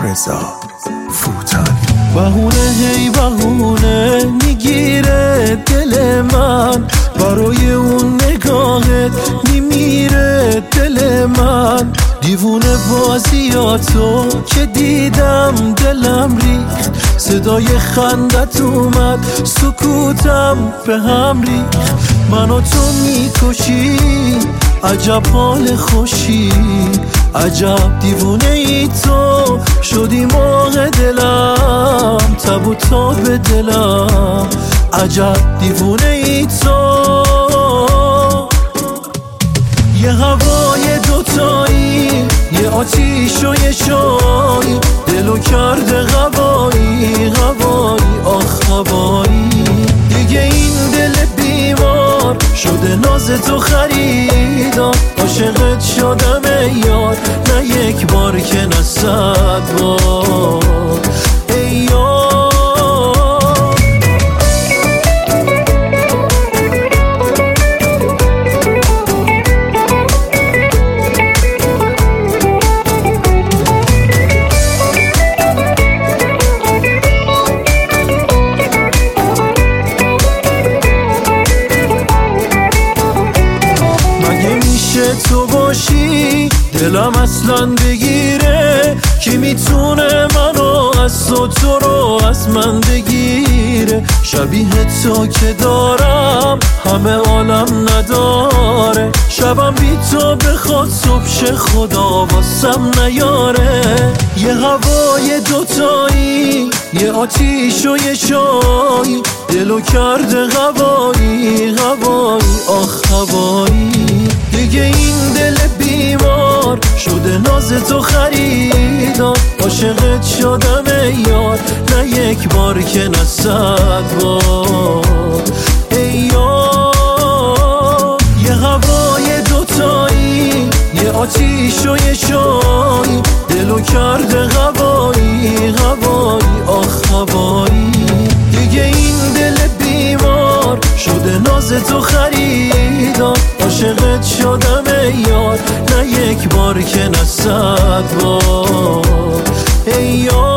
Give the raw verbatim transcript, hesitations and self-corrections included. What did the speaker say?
رضا فوتانی. بهونه هی بهونه میگیره دل من، برای اون نگاهت میمیره دل من. دیوونه بازیاتو که دیدم دلم ریخت، صدای خندت اومد سکوتم به هم ریخت. منو تو میکشی عجب حال خوشی، عجب دیوونه ای تو شدی موقع دلم، تب و تاب به دلم، عجب دیوونه ای تو. یه هوای دوتایی، یه آتیش و یه شایی، دلو کرده غوایی غوایی آخ غوایی. دیگه این دل بیمار شده ناز تو خریدار، عاشقت شدم ای یار، نه یک بار که نه صد بار ای یار. تو باشی دلم اصلا بگیره، کی میتونه منو از تو تو رو از من بگیره. شبیه تو که دارم همه عالم نداره، شبم بی تو بخواد صبح خدا واسم نیاره. یه هوای دوتایی، یه آتیش و یه شایی، دلو کرده غوایی غوایی آخ غوایی. دیگه این دل بیمار شده ناز تو خریدار، عاشقت شدم ای یار، نه یک بار که نه صد بار ای یار. یه هوای دوتایی، یه آتیش و یه شایی، دلو کرده غوایی غوایی آخ غوایی. دیگه این دل بیمار شده ناز تو خریدار، عاشقت شدم ای یار، نه یک بار که نه صد بار ای یار.